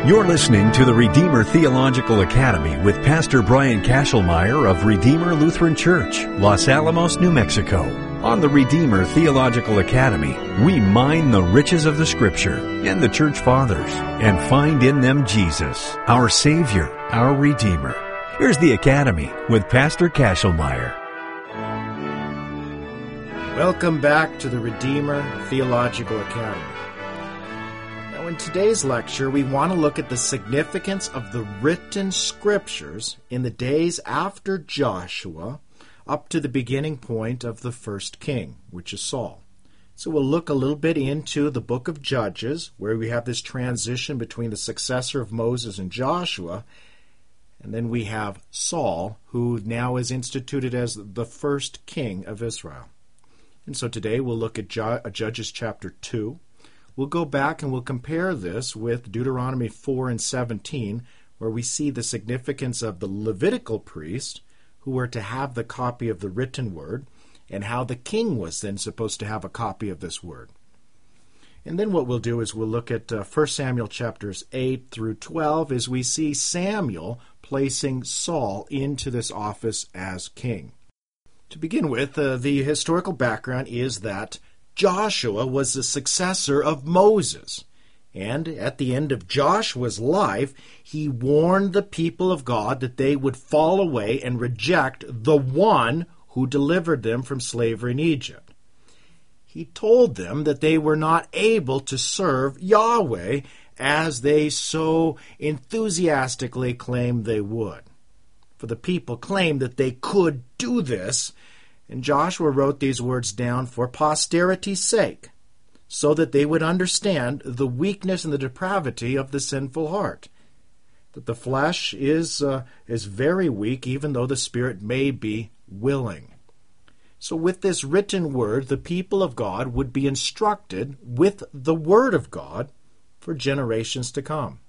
You're listening to the Redeemer Theological Academy with Pastor Brian Kashelmeyer of Redeemer Lutheran Church, Los Alamos, New Mexico. On the Redeemer Theological Academy, we mine the riches of the Scripture and the Church Fathers and find in them Jesus, our Savior, our Redeemer. Here's the Academy with Pastor Kashelmeyer. Welcome back to the Redeemer Theological Academy. Now, in today's lecture, we want to look at the significance of the written Scriptures in the days after Joshua up to the beginning point of the first king, which is Saul. So we'll look a little bit into the book of Judges, where we have this transition between the successor of Moses and Joshua, and then we have Saul, who now is instituted as the first king of Israel. And so today we'll look at Judges chapter 2. We'll go back and we'll compare this with Deuteronomy 4 and 17, where we see the significance of the Levitical priest who were to have the copy of the written word, and how the king was then supposed to have a copy of this word. And then what we'll do is we'll look at 1 Samuel chapters 8 through 12 as we see Samuel placing Saul into this office as king. To begin with, the historical background is that Joshua was the successor of Moses, and at the end of Joshua's life, he warned the people of God that they would fall away and reject the one who delivered them from slavery in Egypt. He told them that they were not able to serve Yahweh as they so enthusiastically claimed they would. For the people claimed that they could do this, and Joshua wrote these words down for posterity's sake, so that they would understand the weakness and the depravity of the sinful heart. That the flesh is very weak, even though the spirit may be willing. So with this written word, the people of God would be instructed with the word of God for generations to come.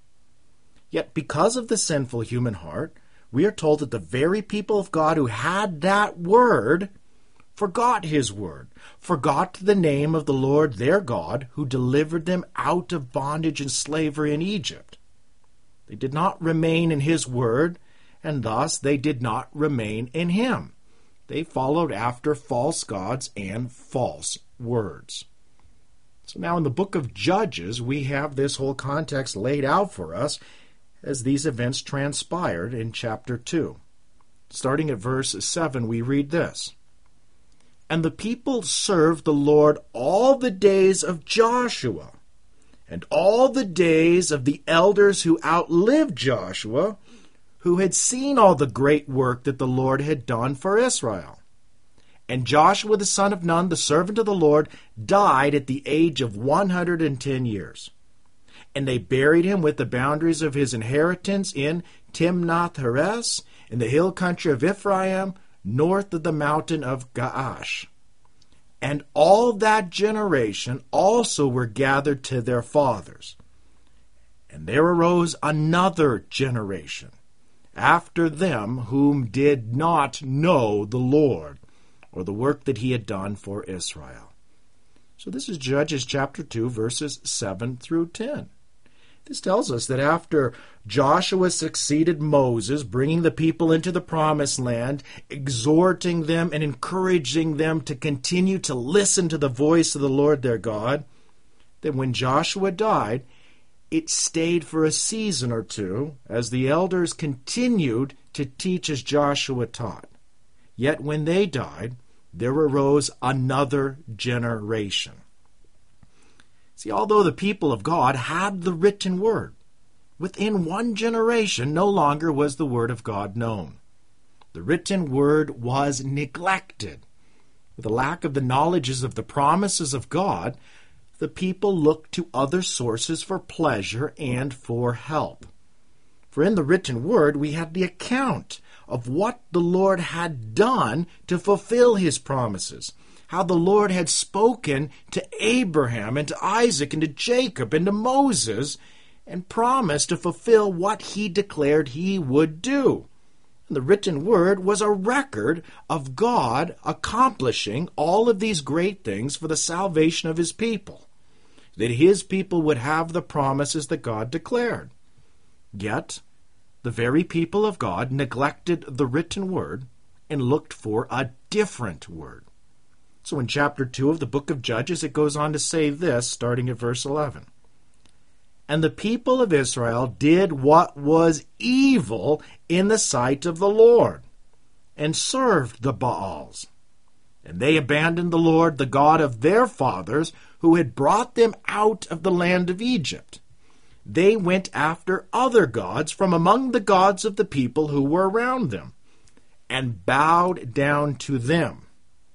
Yet because of the sinful human heart, we are told that the very people of God who had that word forgot his word, forgot the name of the Lord their God, who delivered them out of bondage and slavery in Egypt. They did not remain in his word, and thus they did not remain in him. They followed after false gods and false words. So now in the book of Judges, we have this whole context laid out for us as these events transpired in chapter 2. Starting at verse 7, we read this. And the people served the Lord all the days of Joshua, and all the days of the elders who outlived Joshua, who had seen all the great work that the Lord had done for Israel. And Joshua the son of Nun, the servant of the Lord, died at the age of 110 years. And they buried him with the boundaries of his inheritance in Timnath-Heres, in the hill country of Ephraim, north of the mountain of Gaash. And all that generation also were gathered to their fathers. And there arose another generation after them whom did not know the Lord, or the work that he had done for Israel. So this is Judges chapter 2, verses 7 through 10. This tells us that after Joshua succeeded Moses, bringing the people into the promised land, exhorting them and encouraging them to continue to listen to the voice of the Lord their God, that when Joshua died, it stayed for a season or two as the elders continued to teach as Joshua taught. Yet when they died, there arose another generation. See, although the people of God had the written word, within one generation no longer was the word of God known. The written word was neglected. With the lack of the knowledges of the promises of God, the people looked to other sources for pleasure and for help. For in the written word we have the account of what the Lord had done to fulfill his promises, how the Lord had spoken to Abraham and to Isaac and to Jacob and to Moses and promised to fulfill what he declared he would do. And the written word was a record of God accomplishing all of these great things for the salvation of his people, that his people would have the promises that God declared. Yet, the very people of God neglected the written word and looked for a different word. So in chapter 2 of the book of Judges, it goes on to say this, starting at verse 11. And the people of Israel did what was evil in the sight of the Lord, and served the Baals. And they abandoned the Lord, the God of their fathers, who had brought them out of the land of Egypt. They went after other gods from among the gods of the people who were around them, and bowed down to them.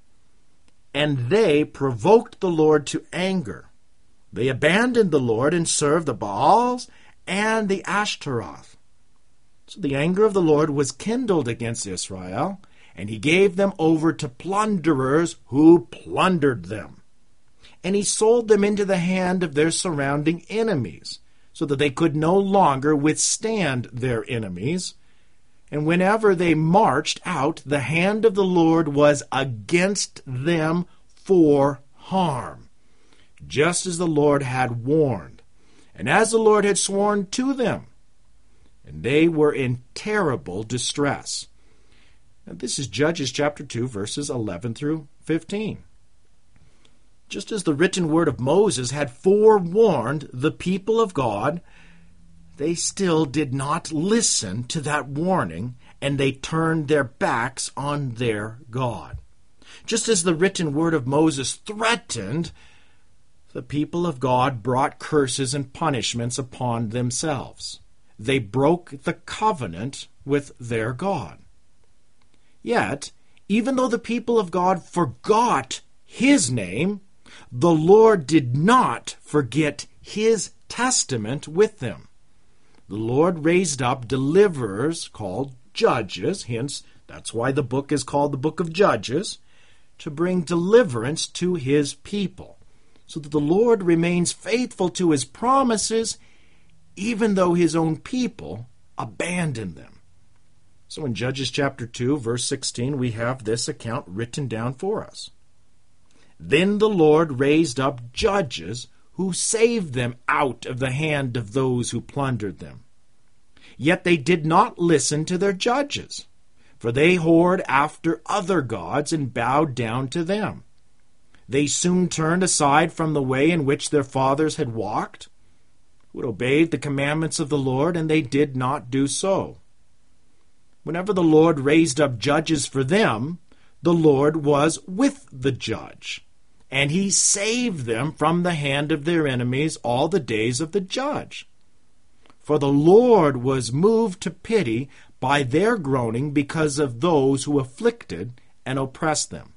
And they provoked the Lord to anger. They abandoned the Lord and served the Baals and the Ashtaroth. So the anger of the Lord was kindled against Israel, and he gave them over to plunderers who plundered them. And he sold them into the hand of their surrounding enemies, so that they could no longer withstand their enemies. And whenever they marched out, the hand of the Lord was against them for harm, just as the Lord had warned, and as the Lord had sworn to them. And they were in terrible distress. Now, this is Judges chapter 2, verses 11 through 15. Just as the written word of Moses had forewarned the people of God, they still did not listen to that warning, and they turned their backs on their God. Just as the written word of Moses threatened, the people of God brought curses and punishments upon themselves. They broke the covenant with their God. Yet, even though the people of God forgot his name, the Lord did not forget his testament with them. The Lord raised up deliverers called judges, hence that's why the book is called the book of Judges, to bring deliverance to his people, so that the Lord remains faithful to his promises, even though his own people abandon them. So in Judges chapter 2, verse 16, we have this account written down for us. Then the Lord raised up judges who saved them out of the hand of those who plundered them. Yet they did not listen to their judges, for they whored after other gods and bowed down to them. They soon turned aside from the way in which their fathers had walked, who had obeyed the commandments of the Lord, and they did not do so. Whenever the Lord raised up judges for them, the Lord was with the judge, and he saved them from the hand of their enemies all the days of the judge. For the Lord was moved to pity by their groaning because of those who afflicted and oppressed them.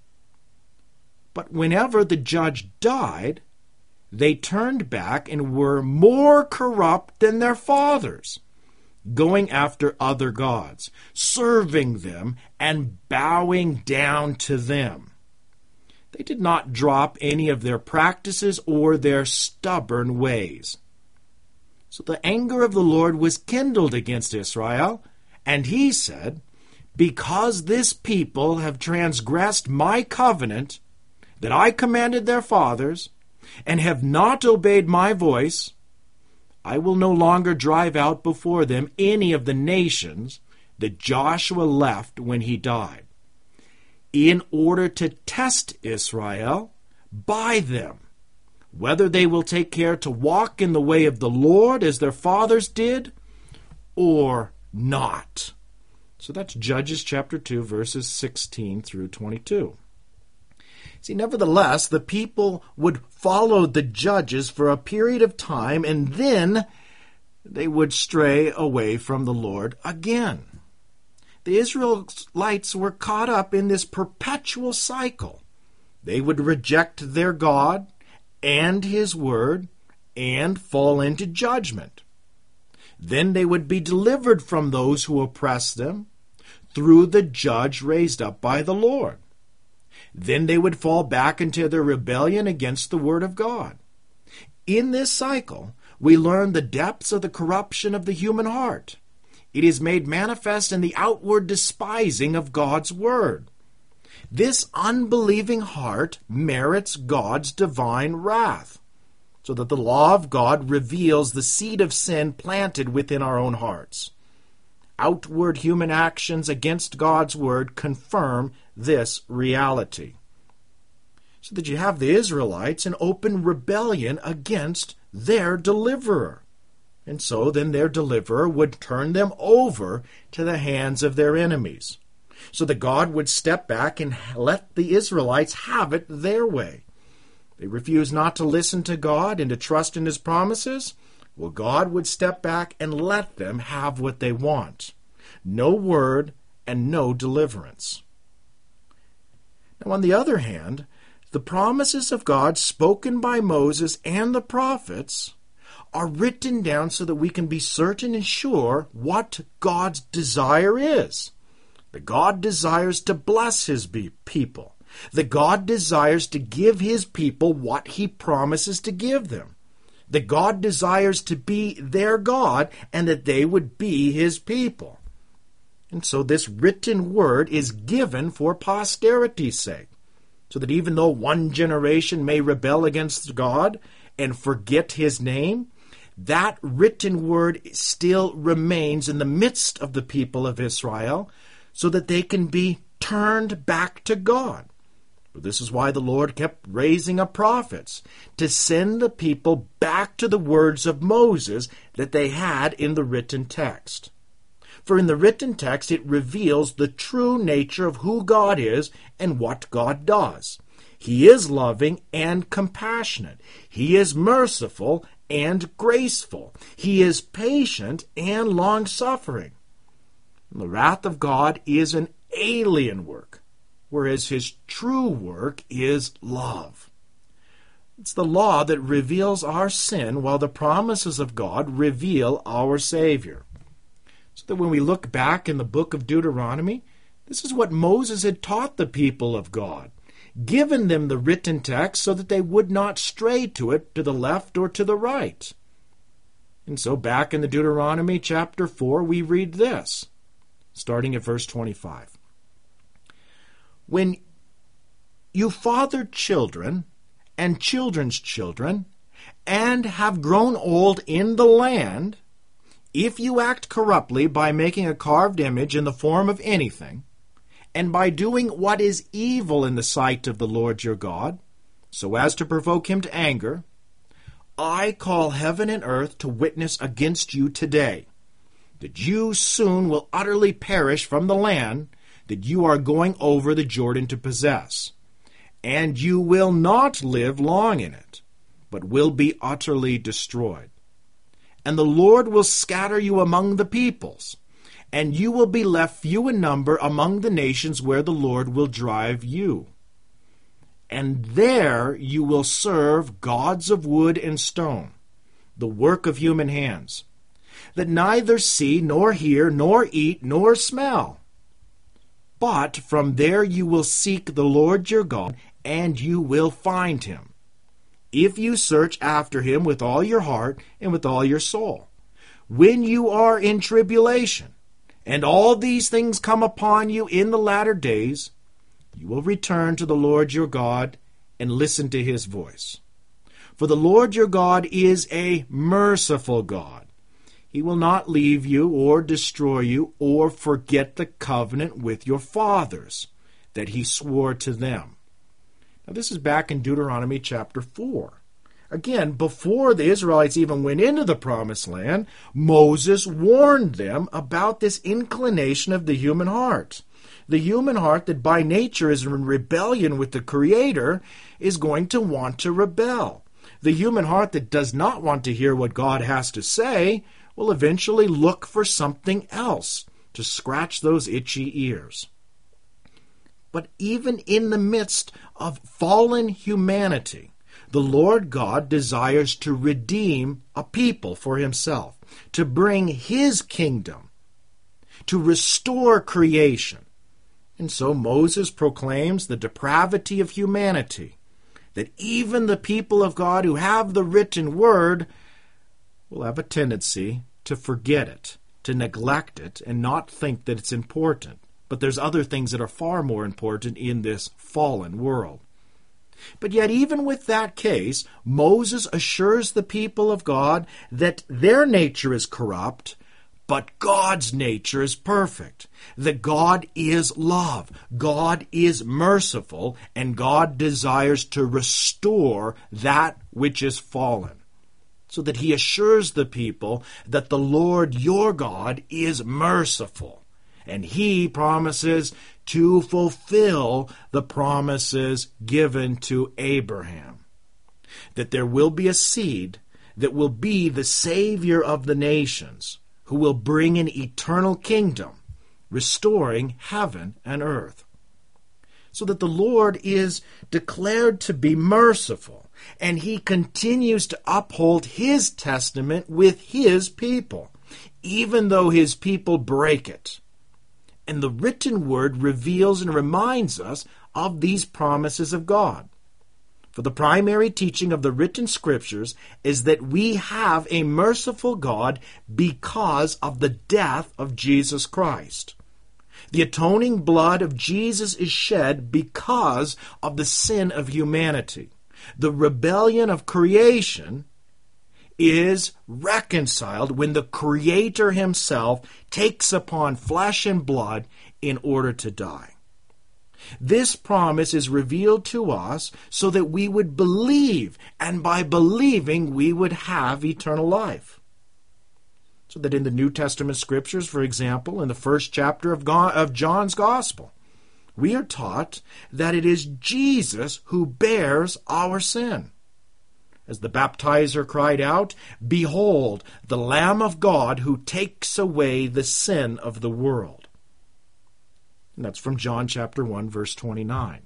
But whenever the judge died, they turned back and were more corrupt than their fathers, going after other gods, serving them and bowing down to them. They did not drop any of their practices or their stubborn ways. So the anger of the Lord was kindled against Israel, and he said, "Because this people have transgressed my covenant that I commanded their fathers, and have not obeyed my voice, I will no longer drive out before them any of the nations that Joshua left when he died, in order to test Israel by them, whether they will take care to walk in the way of the Lord as their fathers did, or not." So that's Judges chapter 2, verses 16 through 22. See, nevertheless, the people would follow the judges for a period of time, and then they would stray away from the Lord again. The Israelites were caught up in this perpetual cycle. They would reject their God and his word and fall into judgment. Then they would be delivered from those who oppressed them through the judge raised up by the Lord. Then they would fall back into their rebellion against the word of God. In this cycle, we learn the depths of the corruption of the human heart. It is made manifest in the outward despising of God's word. This unbelieving heart merits God's divine wrath. so that the law of God reveals the seed of sin planted within our own hearts. Outward human actions against God's word confirm this reality. So that you have the Israelites in open rebellion against their deliverer. And so then their deliverer would turn them over to the hands of their enemies, so that God would step back and let the Israelites have it their way. They refused not to listen to God and to trust in His promises. Well, God would step back and let them have what they want. No word and no deliverance. Now, on the other hand, the promises of God spoken by Moses and the prophets are written down so that we can be certain and sure what God's desire is. That God desires to bless His people. That God desires to give His people what He promises to give them. That God desires to be their God and that they would be His people. And so this written word is given for posterity's sake, so that even though one generation may rebel against God and forget His name, that written word still remains in the midst of the people of Israel so that they can be turned back to God. But this is why the Lord kept raising up prophets to send the people back to the words of Moses that they had in the written text. For in the written text it reveals the true nature of who God is and what God does. He is loving and compassionate. He is merciful and graceful. He is patient and long-suffering. The wrath of God is an alien work, whereas His true work is love. It's the law that reveals our sin, while the promises of God reveal our Savior. So that when we look back in the book of Deuteronomy, this is what Moses had taught the people of God, given them the written text so that they would not stray to it to the left or to the right. And so back in the Deuteronomy chapter 4, we read this, starting at verse 25. When you father children and children's children, and have grown old in the land, if you act corruptly by making a carved image in the form of anything, and by doing what is evil in the sight of the Lord your God, so as to provoke Him to anger, I call heaven and earth to witness against you today, that you soon will utterly perish from the land that you are going over the Jordan to possess, and you will not live long in it, but will be utterly destroyed. And the Lord will scatter you among the peoples, and you will be left few in number among the nations where the Lord will drive you. And there you will serve gods of wood and stone, the work of human hands, that neither see, nor hear, nor eat, nor smell. But from there you will seek the Lord your God, and you will find Him, if you search after Him with all your heart and with all your soul. When you are in tribulation, and all these things come upon you in the latter days, you will return to the Lord your God and listen to His voice. For the Lord your God is a merciful God. He will not leave you or destroy you or forget the covenant with your fathers that He swore to them. Now this is back in Deuteronomy chapter 4. Again, before the Israelites even went into the promised land, Moses warned them about this inclination of the human heart. The human heart that by nature is in rebellion with the Creator is going to want to rebel. The human heart that does not want to hear what God has to say will eventually look for something else to scratch those itchy ears. But even in the midst of fallen humanity, the Lord God desires to redeem a people for Himself, to bring His kingdom, to restore creation. And so Moses proclaims the depravity of humanity, that even the people of God who have the written word will have a tendency to forget it, to neglect it, and not think that it's important. But there's other things that are far more important in this fallen world. But yet even with that case, Moses assures the people of God that their nature is corrupt, but God's nature is perfect. That God is love, God is merciful, and God desires to restore that which is fallen. So that he assures the people that the Lord your God is merciful. And he promises to fulfill the promises given to Abraham. That there will be a seed that will be the Savior of the nations, who will bring an eternal kingdom, restoring heaven and earth. So that the Lord is declared to be merciful, and he continues to uphold his testament with his people, even though his people break it. And the written word reveals and reminds us of these promises of God. For the primary teaching of the written scriptures is that we have a merciful God because of the death of Jesus Christ. The atoning blood of Jesus is shed because of the sin of humanity. The rebellion of creation is reconciled when the Creator himself takes upon flesh and blood in order to die. This promise is revealed to us so that we would believe, and by believing we would have eternal life. So that in the New Testament scriptures, for example, in the first chapter of John's Gospel, we are taught that it is Jesus who bears our sin. As the baptizer cried out, "Behold, the Lamb of God who takes away the sin of the world." And that's from John chapter 1, verse 29.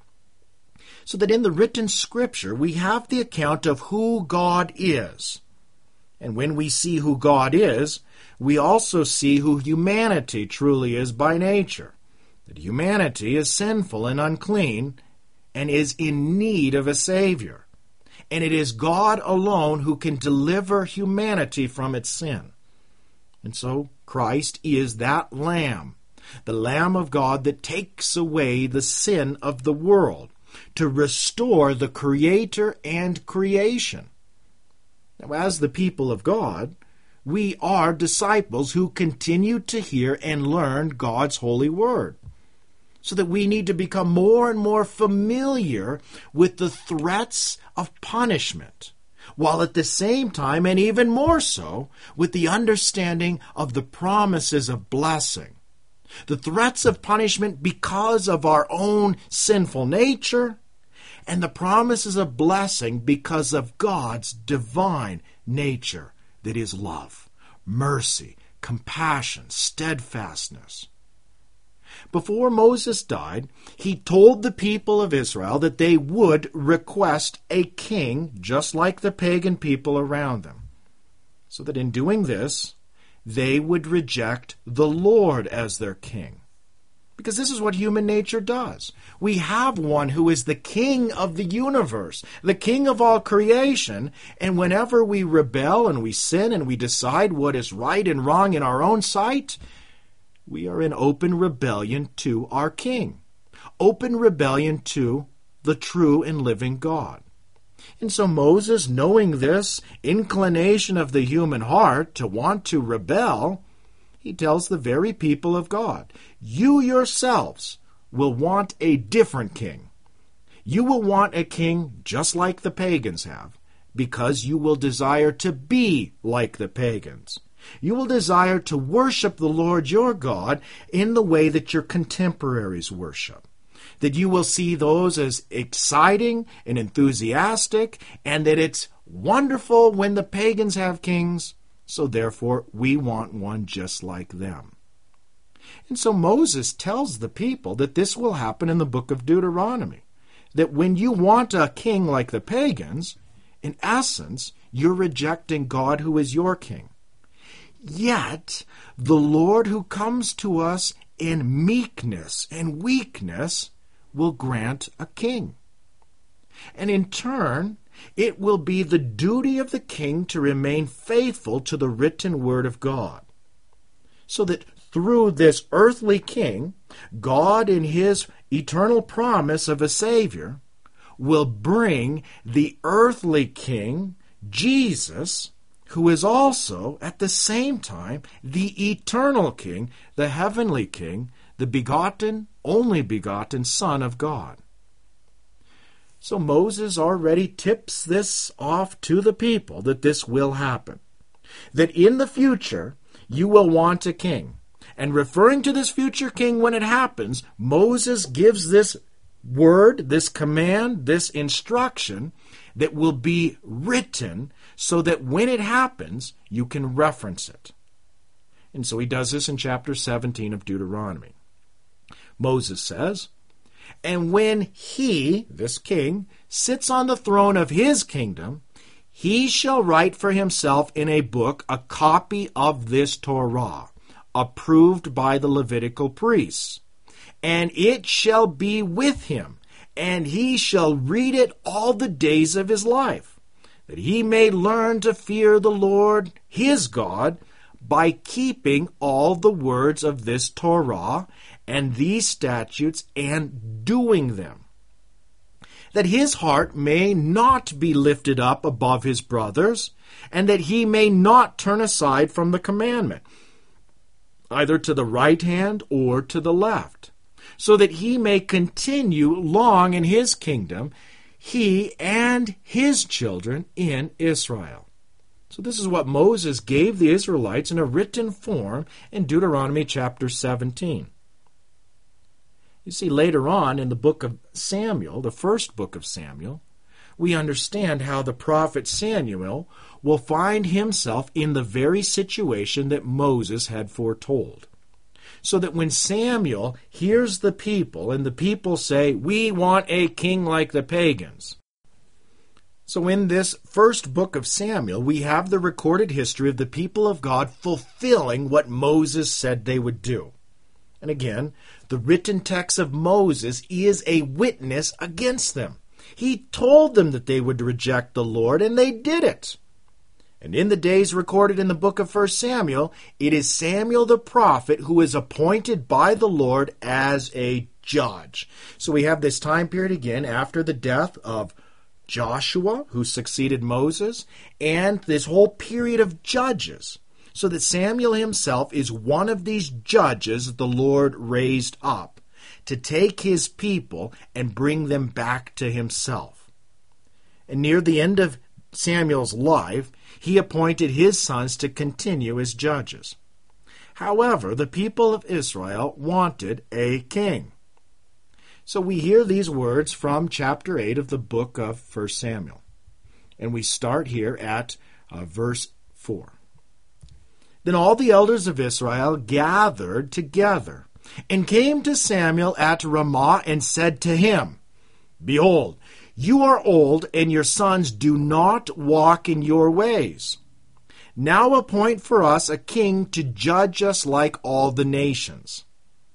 So that in the written scripture, we have the account of who God is. And when we see who God is, we also see who humanity truly is by nature. That humanity is sinful and unclean and is in need of a Savior. And it is God alone who can deliver humanity from its sin. And so Christ is that Lamb, the Lamb of God that takes away the sin of the world, to restore the Creator and creation. Now, as the people of God, we are disciples who continue to hear and learn God's holy word. So that we need to become more and more familiar with the threats of punishment, while at the same time, and even more so, with the understanding of the promises of blessing. The threats of punishment because of our own sinful nature, and the promises of blessing because of God's divine nature that is love, mercy, compassion, steadfastness. Before Moses died, he told the people of Israel that they would request a king just like the pagan people around them, so that in doing this, they would reject the Lord as their king. Because this is what human nature does. We have one who is the king of the universe, the king of all creation, and whenever we rebel and we sin and we decide what is right and wrong in our own sight, we are in open rebellion to our King, open rebellion to the true and living God. And so Moses, knowing this inclination of the human heart to want to rebel, he tells the very people of God, you yourselves will want a different king. You will want a king just like the pagans have, because you will desire to be like the pagans. You will desire to worship the Lord your God in the way that your contemporaries worship. That you will see those as exciting and enthusiastic, and that it's wonderful when the pagans have kings, so therefore we want one just like them. And so Moses tells the people that this will happen in the book of Deuteronomy. That when you want a king like the pagans, in essence, you're rejecting God who is your king. Yet, the Lord who comes to us in meekness and weakness will grant a king. And in turn, it will be the duty of the king to remain faithful to the written word of God. So that through this earthly king, God in his eternal promise of a Savior will bring the earthly king, Jesus, who is also at the same time the eternal king, the heavenly king, the begotten, only begotten Son of God. So Moses already tips this off to the people that this will happen. That in the future, you will want a king. And referring to this future king when it happens, Moses gives this word, this command, this instruction that will be written so that when it happens, you can reference it. And so he does this in chapter 17 of Deuteronomy. Moses says, "And when he," this king, "sits on the throne of his kingdom, he shall write for himself in a book a copy of this Torah, approved by the Levitical priests. And it shall be with him, and he shall read it all the days of his life, that he may learn to fear the Lord his God by keeping all the words of this Torah and these statutes and doing them, that his heart may not be lifted up above his brothers, and that he may not turn aside from the commandment, either to the right hand or to the left, so that he may continue long in his kingdom, he and his children in Israel." So this is what Moses gave the Israelites in a written form in Deuteronomy chapter 17. You see, later on in the book of Samuel, the first book of Samuel, we understand how the prophet Samuel will find himself in the very situation that Moses had foretold. So that when Samuel hears the people, and the people say, "We want a king like the pagans." So in this first book of Samuel, we have the recorded history of the people of God fulfilling what Moses said they would do. And again, the written text of Moses is a witness against them. He told them that they would reject the Lord, and they did it. And in the days recorded in the book of 1 Samuel, it is Samuel the prophet who is appointed by the Lord as a judge. So we have this time period again after the death of Joshua, who succeeded Moses, and this whole period of judges. So that Samuel himself is one of these judges the Lord raised up to take his people and bring them back to himself. And near the end of Samuel's life, he appointed his sons to continue as judges. However, the people of Israel wanted a king. So we hear these words from chapter 8 of the book of 1 Samuel. And we start here at verse 4. "Then all the elders of Israel gathered together, and came to Samuel at Ramah, and said to him, Behold, you are old, and your sons do not walk in your ways. Now appoint for us a king to judge us like all the nations."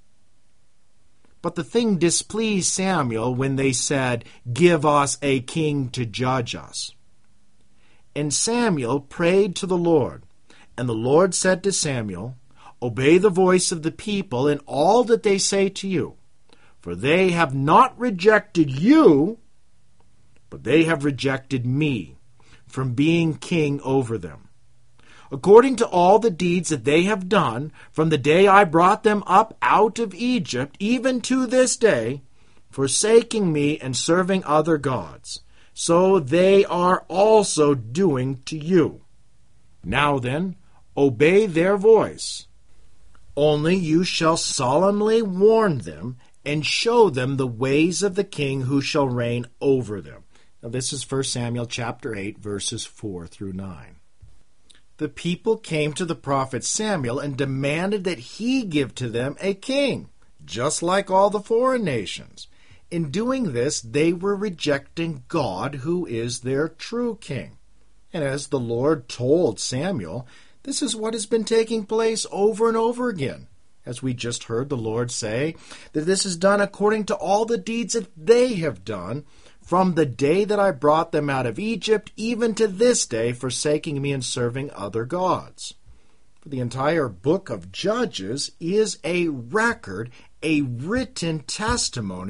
But the thing displeased Samuel when they said, "Give us a king to judge us." And Samuel prayed to the Lord. And the Lord said to Samuel, "Obey the voice of the people in all that they say to you, for they have not rejected you, but they have rejected me from being king over them, according to all the deeds that they have done from the day I brought them up out of Egypt, even to this day, forsaking me and serving other gods. So they are also doing to you. Now then, obey their voice. Only you shall solemnly warn them and show them the ways of the king who shall reign over them." Now this is 1 Samuel chapter 8, verses 4 through 9. The people came to the prophet Samuel and demanded that he give to them a king, just like all the foreign nations. In doing this, they were rejecting God, who is their true king. And as the Lord told Samuel, this is what has been taking place over and over again. As we just heard the Lord say, that this is done according to all the deeds that they have done from the day that I brought them out of Egypt, even to this day, forsaking me and serving other gods. For the entire book of Judges is a record, a written testimony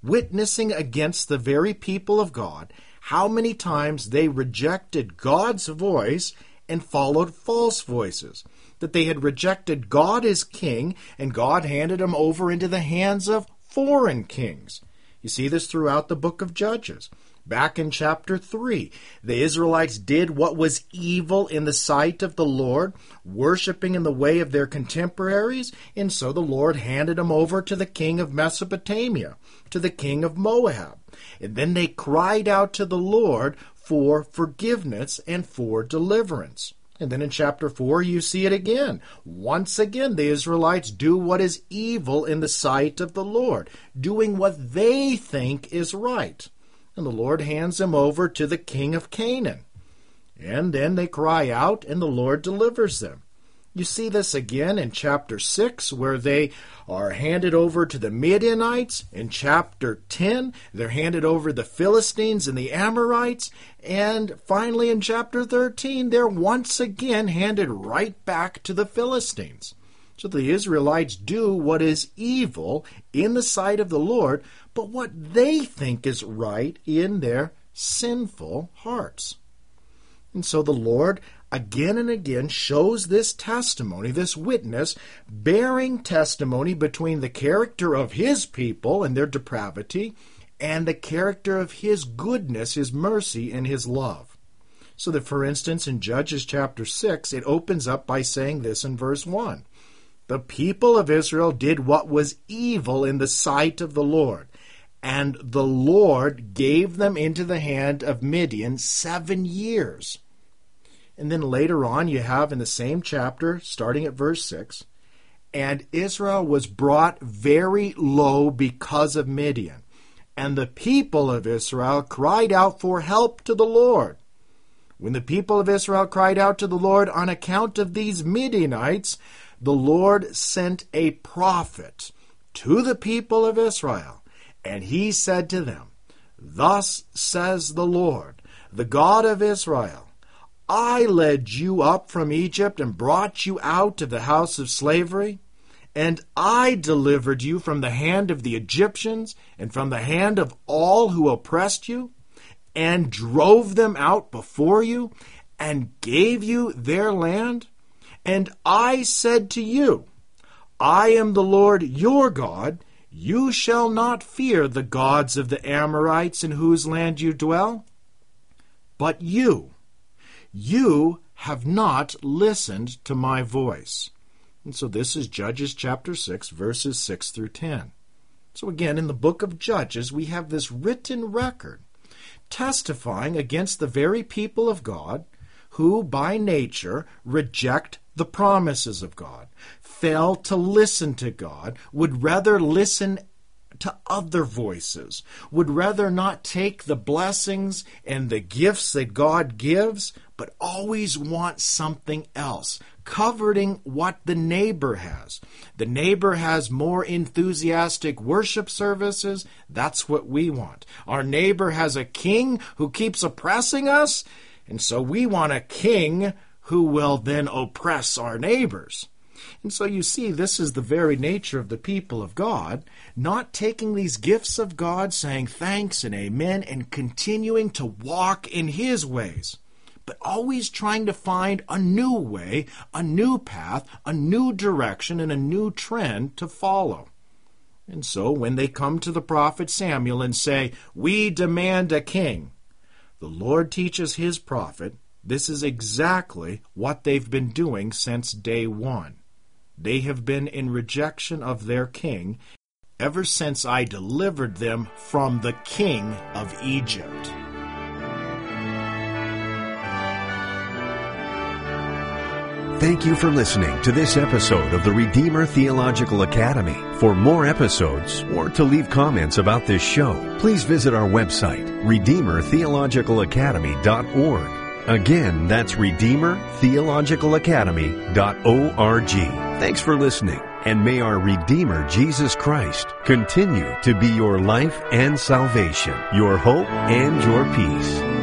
witnessing against the very people of God how many times they rejected God's voice and followed false voices, that they had rejected God as king, and God handed them over into the hands of foreign kings. You see this throughout the book of Judges. Back in chapter 3, the Israelites did what was evil in the sight of the Lord, worshiping in the way of their contemporaries, and so the Lord handed them over to the king of Mesopotamia, to the king of Moab. And then they cried out to the Lord for forgiveness and for deliverance. And then in chapter 4, you see it again. Once again, the Israelites do what is evil in the sight of the Lord, doing what they think is right. And the Lord hands them over to the king of Canaan. And then they cry out, and the Lord delivers them. You see this again in chapter 6, where they are handed over to the Midianites. In chapter 10, they're handed over to the Philistines and the Amorites. And finally in chapter 13, they're once again handed right back to the Philistines. So the Israelites do what is evil in the sight of the Lord, but what they think is right in their sinful hearts. And so the Lord again and again shows this testimony, this witness, bearing testimony between the character of His people and their depravity and the character of His goodness, His mercy, and His love. So that, for instance, in Judges chapter 6, it opens up by saying this in verse 1. The people of Israel did what was evil in the sight of the Lord, and the Lord gave them into the hand of Midian 7 years. And then later on you have in the same chapter, starting at verse 6, and Israel was brought very low because of Midian, and the people of Israel cried out for help to the Lord. When the people of Israel cried out to the Lord on account of these Midianites, the Lord sent a prophet to the people of Israel, and he said to them, Thus says the Lord, the God of Israel, I led you up from Egypt and brought you out of the house of slavery, and I delivered you from the hand of the Egyptians and from the hand of all who oppressed you, and drove them out before you, and gave you their land. And I said to you, I am the Lord your God. You shall not fear the gods of the Amorites in whose land you dwell. But you have not listened to my voice. And so this is Judges chapter 6, verses 6 through 10. So again, in the book of Judges, we have this written record testifying against the very people of God who by nature reject the promises of God, fail to listen to God, would rather listen to other voices, would rather not take the blessings and the gifts that God gives, but always want something else, coveting what the neighbor has. The neighbor has more enthusiastic worship services. That's what we want. Our neighbor has a king who keeps oppressing us, and so we want a king who will then oppress our neighbors. And so you see, this is the very nature of the people of God, not taking these gifts of God, saying thanks and amen, and continuing to walk in His ways, but always trying to find a new way, a new path, a new direction, and a new trend to follow. And so when they come to the prophet Samuel and say, we demand a king, the Lord teaches His prophet, this is exactly what they've been doing since day one. They have been in rejection of their king ever since I delivered them from the king of Egypt. Thank you for listening to this episode of the Redeemer Theological Academy. For more episodes or to leave comments about this show, please visit our website, RedeemerTheologicalAcademy.org. Again, that's RedeemerTheologicalAcademy.org. Thanks for listening, and may our Redeemer Jesus Christ continue to be your life and salvation, your hope and your peace.